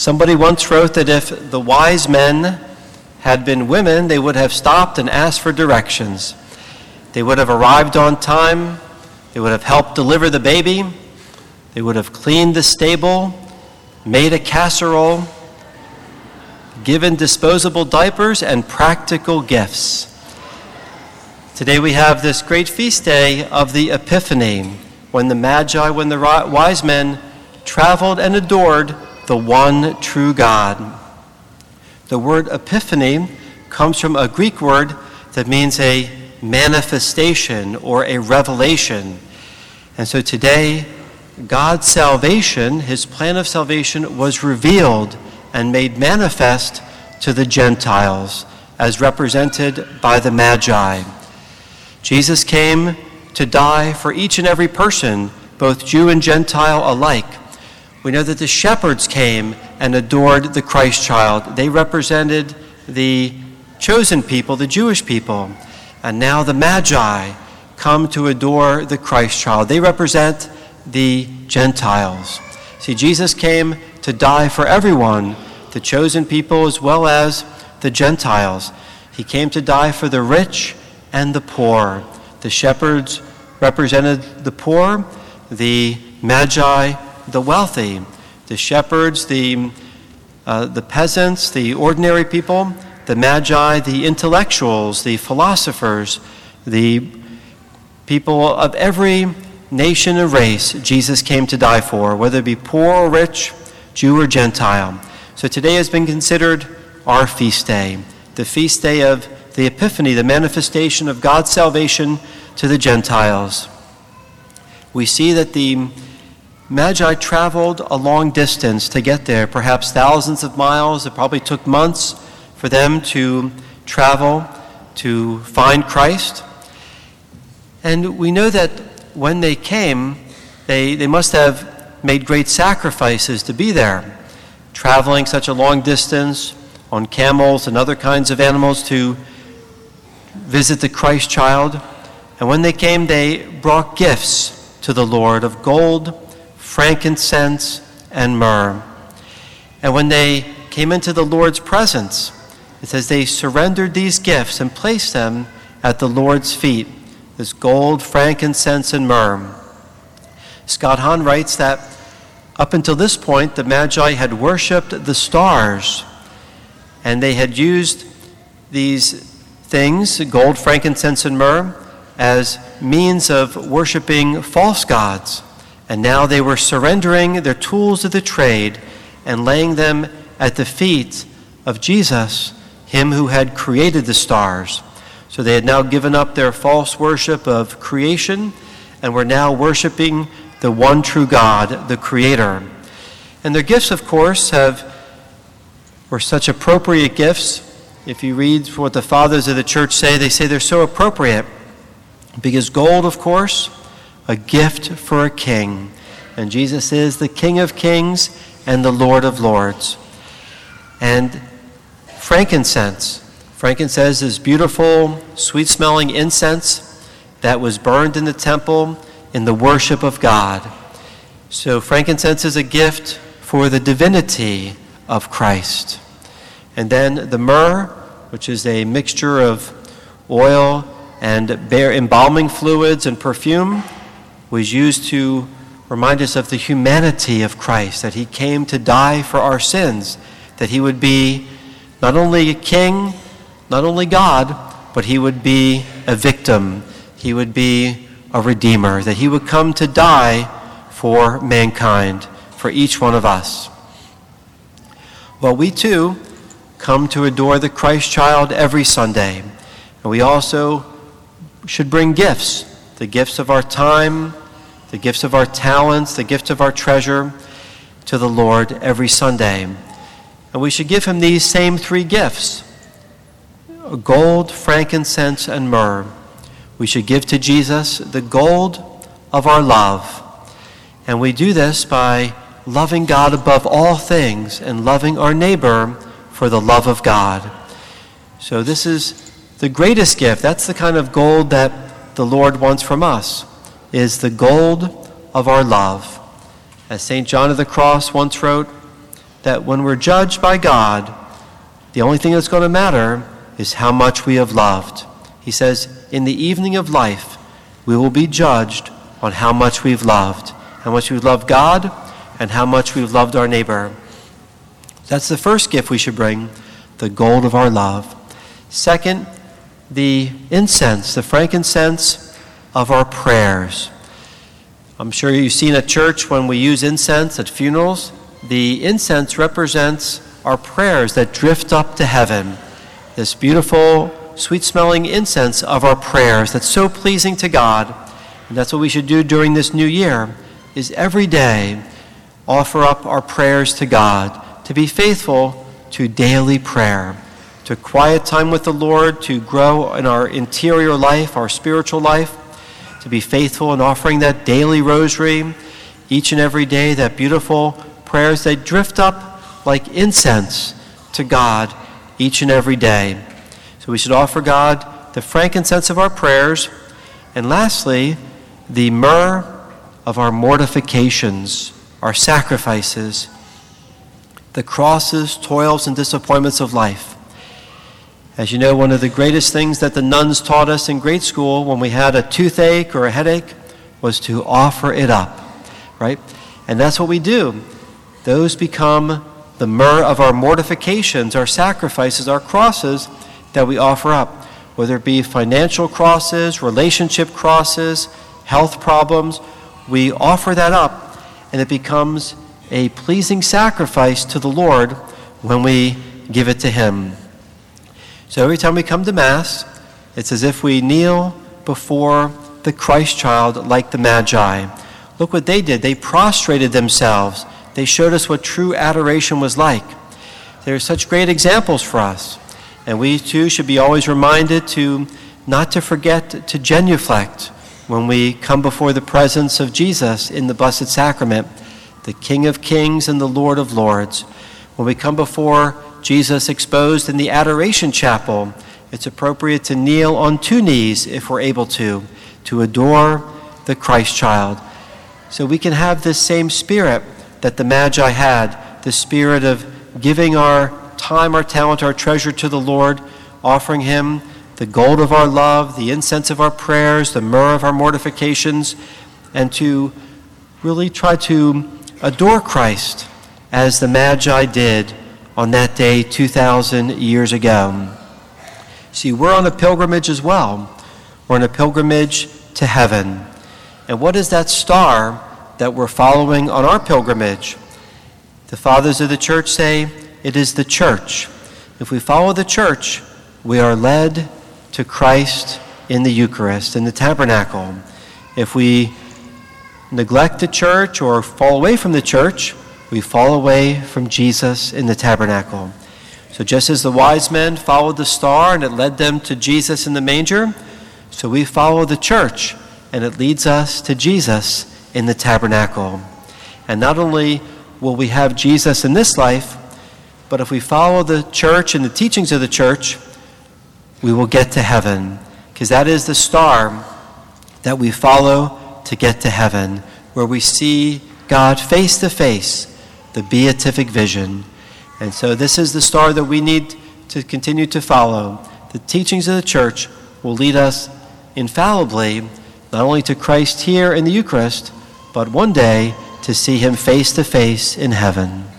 Somebody once wrote that if the wise men had been women, they would have stopped and asked for directions. They would have arrived on time. They would have helped deliver the baby. They would have cleaned the stable, made a casserole, given disposable diapers and practical gifts. Today we have this great feast day of the Epiphany, when the Magi, when the wise men traveled and adored the one true God. The word epiphany comes from a Greek word that means a manifestation or a revelation. And so today, God's salvation, his plan of salvation, was revealed and made manifest to the Gentiles, as represented by the Magi. Jesus came to die for each and every person, both Jew and Gentile alike. We know that the shepherds came and adored the Christ child. They represented the chosen people, the Jewish people. And now the Magi come to adore the Christ child. They represent the Gentiles. See, Jesus came to die for everyone, the chosen people as well as the Gentiles. He came to die for the rich and the poor. The shepherds represented the poor, the Magi, the wealthy. The shepherds, the peasants, the ordinary people. The Magi, the intellectuals, the philosophers, the people of every nation and race Jesus came to die for, whether it be poor or rich, Jew or Gentile. So today has been considered our feast day, the feast day of the Epiphany, the manifestation of God's salvation to the Gentiles. We see that the Magi traveled a long distance to get there, perhaps thousands of miles. It probably took months for them to travel to find Christ. And we know that when they came, they must have made great sacrifices to be there, traveling such a long distance on camels and other kinds of animals to visit the Christ child. And when they came, they brought gifts to the Lord of gold, frankincense, and myrrh. And when they came into the Lord's presence, it says they surrendered these gifts and placed them at the Lord's feet, this gold, frankincense, and myrrh. Scott Hahn writes that up until this point, the Magi had worshipped the stars, and they had used these things, gold, frankincense, and myrrh, as means of worshiping false gods. And now they were surrendering their tools of the trade and laying them at the feet of Jesus, him who had created the stars. So they had now given up their false worship of creation and were now worshiping the one true God, the Creator. And their gifts, of course, were such appropriate gifts. If you read what the fathers of the church say, they say they're so appropriate because gold, of course, a gift for a king. And Jesus is the King of Kings and the Lord of Lords. And frankincense. Frankincense is beautiful, sweet-smelling incense that was burned in the temple in the worship of God. So frankincense is a gift for the divinity of Christ. And then the myrrh, which is a mixture of oil and embalming fluids and perfume, was used to remind us of the humanity of Christ, that he came to die for our sins, that he would be not only a king, not only God, but he would be a victim. He would be a redeemer, that he would come to die for mankind, for each one of us. Well, we too come to adore the Christ child every Sunday. And we also should bring gifts, the gifts of our time, the gifts of our talents, the gifts of our treasure to the Lord every Sunday. And we should give him these same three gifts: gold, frankincense, and myrrh. We should give to Jesus the gold of our love. And we do this by loving God above all things and loving our neighbor for the love of God. So this is the greatest gift. That's the kind of gold that the Lord wants from us, is the gold of our love. As St. John of the Cross once wrote, that when we're judged by God, the only thing that's going to matter is how much we have loved. He says, in the evening of life, we will be judged on how much we've loved God, and how much we've loved our neighbor. That's the first gift we should bring, the gold of our love. Second, the incense, the frankincense of our prayers. I'm sure you've seen at church when we use incense at funerals, the incense represents our prayers that drift up to heaven. This beautiful, sweet-smelling incense of our prayers that's so pleasing to God. And that's what we should do during this new year, is every day offer up our prayers to God, to be faithful to daily prayer, to quiet time with the Lord, to grow in our interior life, our spiritual life, to be faithful in offering that daily rosary each and every day, that beautiful prayers that drift up like incense to God each and every day. So we should offer God the frankincense of our prayers, and lastly, the myrrh of our mortifications, our sacrifices, the crosses, toils, and disappointments of life. As you know, one of the greatest things that the nuns taught us in grade school when we had a toothache or a headache was to offer it up, right? And that's what we do. Those become the myrrh of our mortifications, our sacrifices, our crosses that we offer up, whether it be financial crosses, relationship crosses, health problems. We offer that up, and it becomes a pleasing sacrifice to the Lord when we give it to Him. So every time we come to Mass, it's as if we kneel before the Christ child like the Magi. Look what they did. They prostrated themselves. They showed us what true adoration was like. There are such great examples for us. And we too should be always reminded to not to forget to genuflect when we come before the presence of Jesus in the Blessed Sacrament, the King of Kings and the Lord of Lords. When we come before Jesus exposed in the Adoration Chapel, it's appropriate to kneel on two knees if we're able to adore the Christ child. So we can have this same spirit that the Magi had, the spirit of giving our time, our talent, our treasure to the Lord, offering Him the gold of our love, the incense of our prayers, the myrrh of our mortifications, and to really try to adore Christ as the Magi did on that day 2,000 years ago. See, we're on a pilgrimage as well. We're on a pilgrimage to heaven. And what is that star that we're following on our pilgrimage? The fathers of the church say it is the church. If we follow the church, we are led to Christ in the Eucharist, in the tabernacle. If we neglect the church or fall away from the church, we fall away from Jesus in the tabernacle. So just as the wise men followed the star and it led them to Jesus in the manger, so we follow the church and it leads us to Jesus in the tabernacle. And not only will we have Jesus in this life, but if we follow the church and the teachings of the church, we will get to heaven, because that is the star that we follow to get to heaven, where we see God face to face, the beatific vision. And so this is the star that we need to continue to follow. The teachings of the church will lead us infallibly, not only to Christ here in the Eucharist, but one day to see Him face to face in heaven.